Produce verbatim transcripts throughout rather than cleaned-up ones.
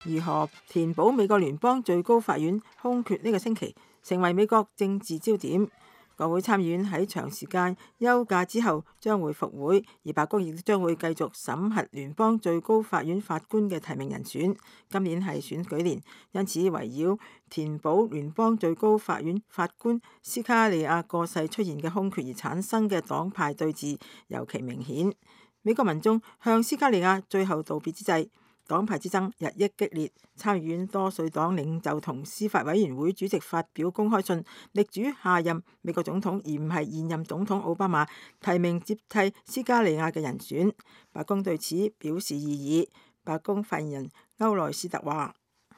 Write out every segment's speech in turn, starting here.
如何填補美國聯邦最高法院空缺呢個星期成為美國政治焦點。國會參議院喺長時間休假之後將會復會，而白宮亦都將會繼續審核聯邦最高法院法官嘅提名人選。今年係選舉年，因此圍繞填補聯邦最高法院法官斯卡利亞過世出現嘅空缺而產生嘅黨派對峙尤其明顯。美國民眾向斯卡利亞最後道別之際，黨派之爭日益激烈，參議院多數黨領袖同司法委員會主席發表公開信，力主下任美國總統而唔係現任總統奧巴馬提名接替斯卡利亞嘅人選。白宮對此表示異議。白宮發言人歐萊斯特話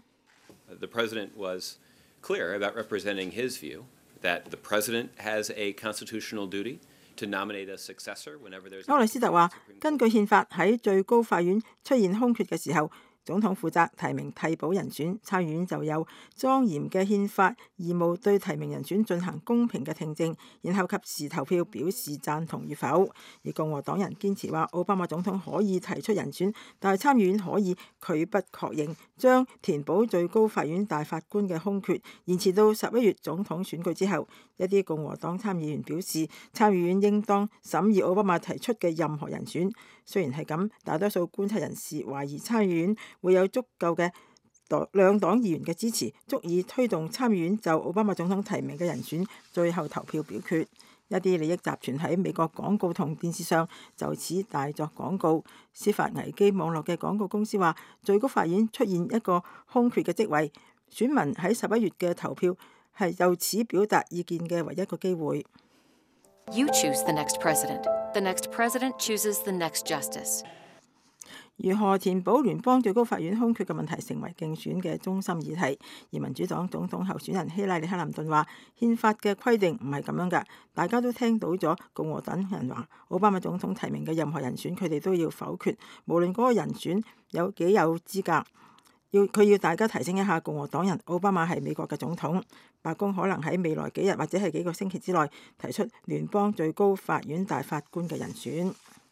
：The president was clear about representing his view that the president has a constitutional duty。歐萊斯特話：根據憲法，喺最高法院出現空缺嘅時候，總統負責提名替補人選，參議院就有莊嚴嘅憲法義務對提名人選進行公平嘅聽證，然後及時投票表示贊同與否。而共和黨人堅持話，奧巴馬總統可以提出人選，但係參議院可以拒不確認，將填補最高法院大法官嘅空缺延遲到十一月總統選舉之後。一啲共和黨參議員表示，參議院應當審議奧巴馬提出嘅任何人選。雖然係咁，大多數觀察人士懷疑參議院會有足夠嘅兩黨議員嘅支持，足以推動參議院就奧巴馬總統提名嘅人選最後投票表決。一啲利益集團喺美國廣告同電視上就此大作廣告。司法危機網絡嘅廣告公司話，最高法院出現一個空缺嘅職位，選民喺十一月嘅投票係就此表達意見嘅唯一一個機會。 You choose the next president. The next president chooses the next justice. 如何填補聯邦最高法院空缺嘅問題成為競選嘅中心議題。而民主黨總統候選人希拉里克林頓話：憲法嘅規定唔係咁樣㗎。大家都聽到咗共和黨人話，奧巴馬總統提名嘅任何人選，佢哋都要否決，無論嗰個人選有幾有資格。要佢要大家提醒一下共和黨人，奧巴馬係美國嘅總統。白宮可能喺未來幾日或者係幾個星期之內提出聯邦最高法院大法官嘅人選。